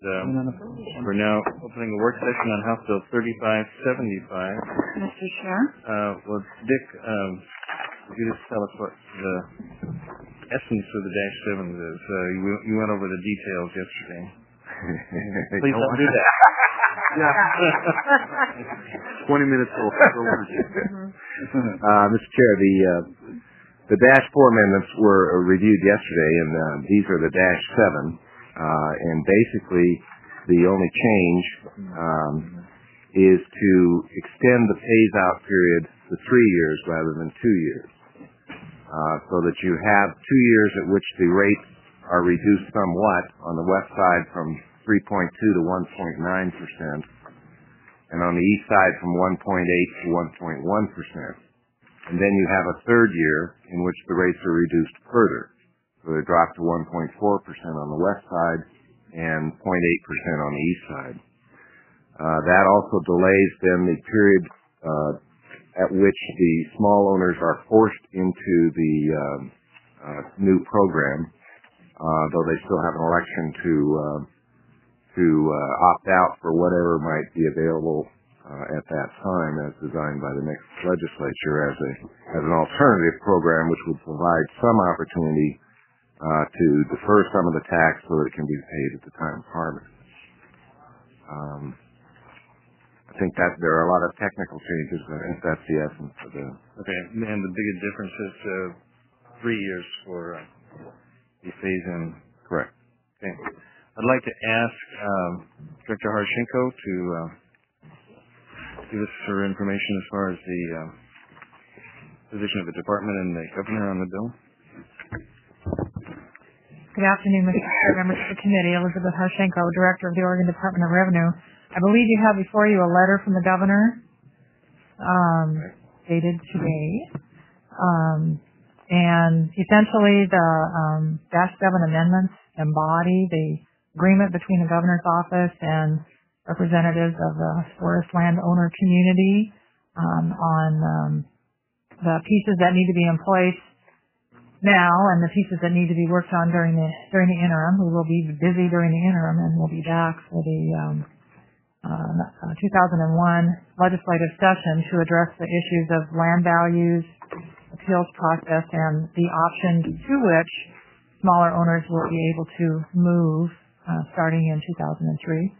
We're now opening a work session on House Bill 3575. Mr. Chair? Well, Dick, could you just tell us what the essence of the Dash 7 is? You went over the details yesterday. Please don't do that. Yeah. 20 minutes over. Mr. Chair, the Dash 4 amendments were reviewed yesterday, and these are the Dash 7. And basically, the only change is to extend the phase-out period to 3 years rather than 2 years, so that you have 2 years at which the rates are reduced somewhat on the west side from 3.2 to 1.9%, and on the east side from 1.8 to 1.1%. And then you have a third year in which the rates are reduced further. So they drop to 1.4% on the west side and 0.8% on the east side. That also delays then the period at which the small owners are forced into the new program, though they still have an election to opt out for whatever might be available at that time as designed by the next legislature as an alternative program which would provide some opportunity to defer some of the tax so that it can be paid at the time of harvest. I think that there are a lot of technical changes, but I think that's the essence of the... Okay, and the biggest difference is 3 years for the phase-in. Correct. Okay. I'd like to ask Director Harshenko to give us her information as far as the position of the department and the governor on the bill. Good afternoon, Mr. Chair, members of the committee. Elizabeth Harshenko, Director of the Oregon Department of Revenue. I believe you have before you a letter from the governor dated today. And essentially the Dash 7 amendments embody the agreement between the governor's office and representatives of the forest landowner community on the pieces that need to be in place now and the pieces that need to be worked on during the interim. We will be busy during the interim, and we'll be back for the 2001 legislative session to address the issues of land values, appeals process, and the options to which smaller owners will be able to move starting in 2003.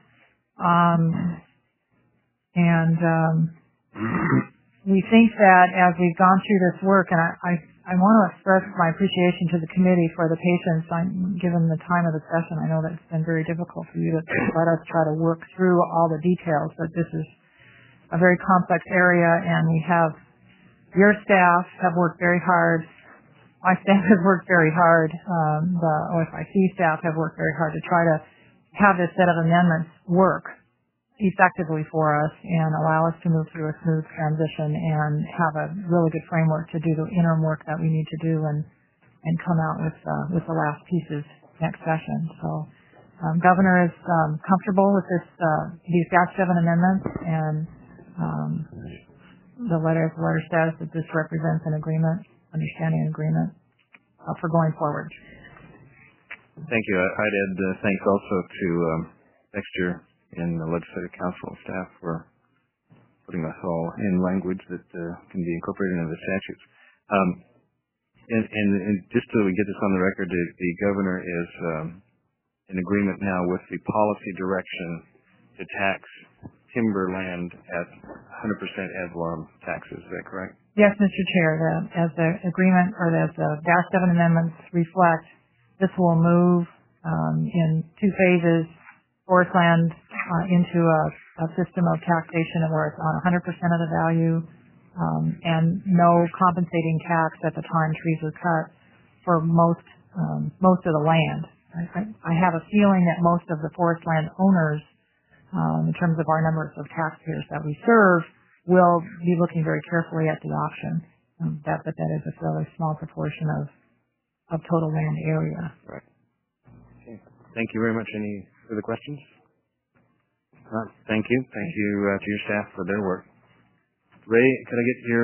We think that as we've gone through this work, and I want to express my appreciation to the committee for the patience given the time of the session. I know that it's been very difficult for you to let us try to work through all the details, but this is a very complex area, and your staff have worked very hard. My staff has worked very hard. The OFIC staff have worked very hard to try to have this set of amendments work effectively for us and allow us to move through a smooth transition and have a really good framework to do the interim work that we need to do and come out with the last pieces next session. So Governor is comfortable with these Dash 7 amendments, and the letter says that this represents an understanding agreement for going forward. Thank you. I'd add thanks also to Dexter and the Legislative Council staff for putting us all in language that can be incorporated into the statutes. And just so we get this on the record, the governor is in agreement now with the policy direction to tax timberland at 100% ad valorem taxes. Is that correct? Yes, Mr. Chair. As the agreement or as the Dash 7 amendments reflect, this will move in 2 phases forest land into a system of taxation where it's on 100% of the value and no compensating tax at the time trees are cut for most of the land. I have a feeling that most of the forest land owners, in terms of our numbers of taxpayers that we serve, will be looking very carefully at the option. But that is a fairly small proportion of total land area. Right. Okay. Thank you very much. Any further questions? Thank you. Thank you to your staff for their work. Ray, could I get your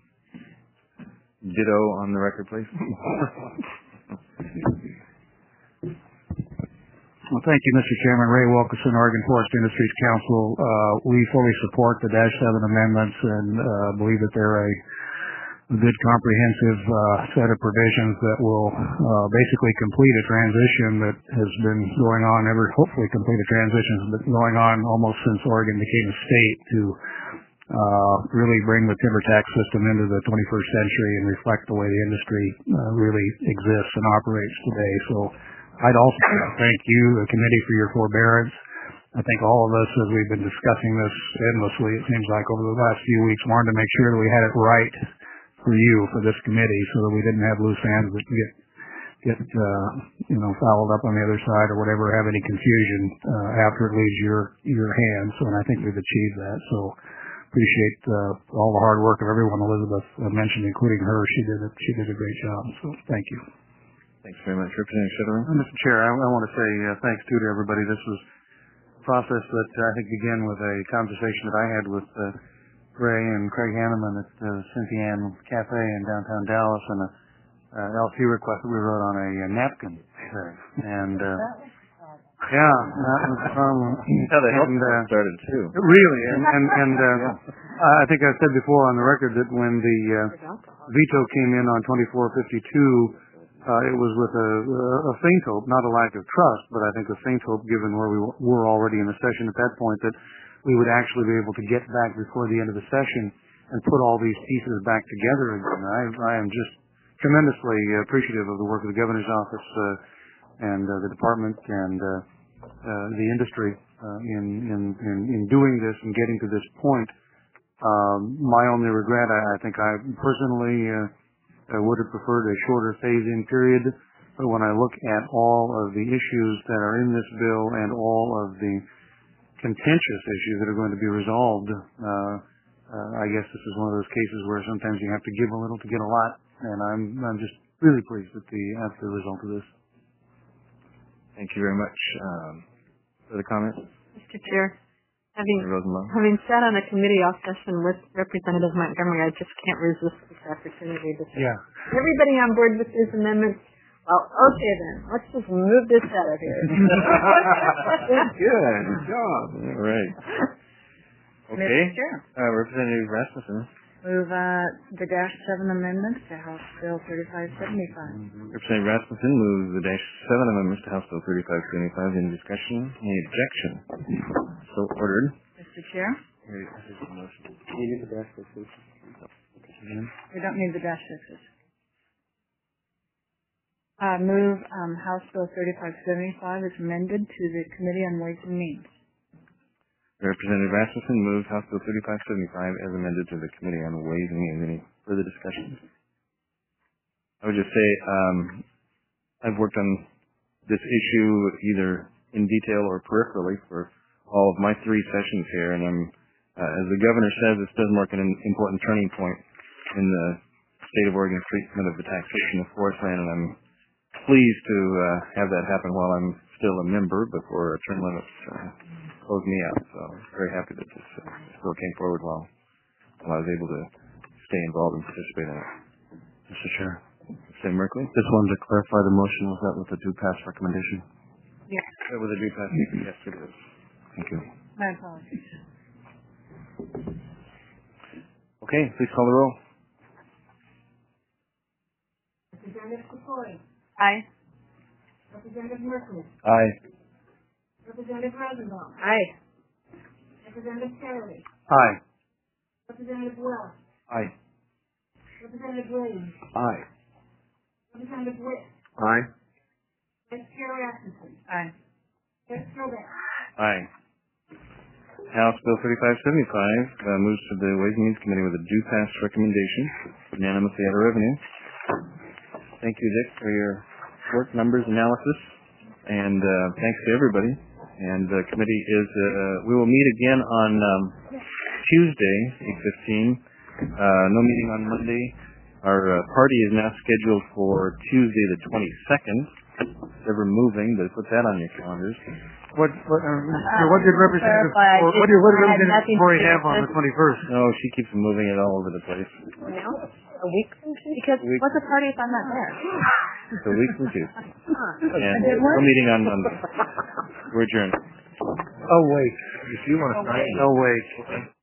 ditto on the record, please? Well, thank you, Mr. Chairman. Ray Wilkerson, Oregon Forest Industries Council. We fully support the Dash 7 amendments and believe that they're a good comprehensive set of provisions that will basically complete a transition that has been going on, hopefully complete a transition that's been going on almost since Oregon became a state to really bring the timber tax system into the 21st century and reflect the way the industry really exists and operates today. So I'd also thank you, the committee, for your forbearance. I think all of us, as we've been discussing this endlessly, it seems like over the last few weeks, wanted to make sure that we had it right for you, for this committee, so that we didn't have loose ends that get fouled up on the other side or whatever, have any confusion after it leaves your hands. And I think we've achieved that. So appreciate all the hard work of everyone Elizabeth mentioned, including her. She did a great job. So thank you. Thanks very much, Representative Schitterling. Mr. Chair, I want to say thanks too to everybody. This was a process that I think began with a conversation that I had with Ray and Craig Hanneman at Cynthia Ann Cafe in downtown Dallas, and an LC request that we wrote on a napkin there. And yeah, that was from how the health started too. Really, and I think I said before on the record that when the veto came in on 2452. It was with a faint hope, not a lack of trust, but I think a faint hope given where we were already in the session at that point, that we would actually be able to get back before the end of the session and put all these pieces back together again. I am just tremendously appreciative of the work of the governor's office and the department and the industry in doing this and getting to this point. My only regret, I think I personally I would have preferred a shorter phase-in period, but when I look at all of the issues that are in this bill and all of the contentious issues that are going to be resolved, I guess this is one of those cases where sometimes you have to give a little to get a lot, and I'm just really pleased at the result of this. Thank you very much. Further comments? Mr. Chair, having sat on a committee off session with Representative Montgomery, I just can't resist this opportunity to say, everybody on board with these amendments? Well, okay then, let's just move this out of here. Good job. All right. Okay. Mr. Chair. Representative Rasmussen. Move the Dash 7 amendments to House Bill 3575. Representative Rasmussen moves the Dash 7 amendments to House Bill 3575. Any discussion? Any objection? So ordered. Mr. Chair. Here is the motion. We don't need the Dash 6s. Move House Bill 3575 as amended to the Committee on Ways and Means. Representative Rasmussen moves House Bill 3575 as amended to the Committee on Ways and Means. Any further discussion? I would just say I've worked on this issue either in detail or peripherally for all of my 3 sessions here, and I'm, as the governor says, this does mark an important turning point in the state of Oregon's treatment of the taxation of forest land, and I'm pleased to have that happen while I'm still a member before term limits close me out. So I'm very happy that this still came forward while I was able to stay involved and participate in it. Mr. Chair. Representative Merkley? Just wanted to clarify the motion. Was that with the due pass recommendation? Yes. With a due pass, yes it is. Thank you. My apologies. Okay, please call the roll. Representative Totori. Aye. Representative Merkley. Aye. Representative Rosenbaum. Aye. Representative Terry. Aye. Representative Wells. Aye. Representative Williams. Aye. Representative Witt. Aye. Vice Chair Rasmussen. Aye. Chair Strobeck. Aye. House Bill 3575 moves to the Ways and Means Committee with a due pass recommendation, unanimously out of revenue. Thank you, Dick, for your work, numbers, analysis, and thanks to everybody. And the committee is, we will meet again on Tuesday, 8:15. No meeting on Monday. Our party is now scheduled for Tuesday the 22nd. Ever moving, but put that on your calendars. What did Representative Tory have on the 21st? No, she keeps moving it all over the place. No, a week from today? Because what's the party if I'm not there? It's a week from Tuesday. And we're meeting on Monday. We're adjourned. Oh, wait. If you want to sign it. Oh, wait.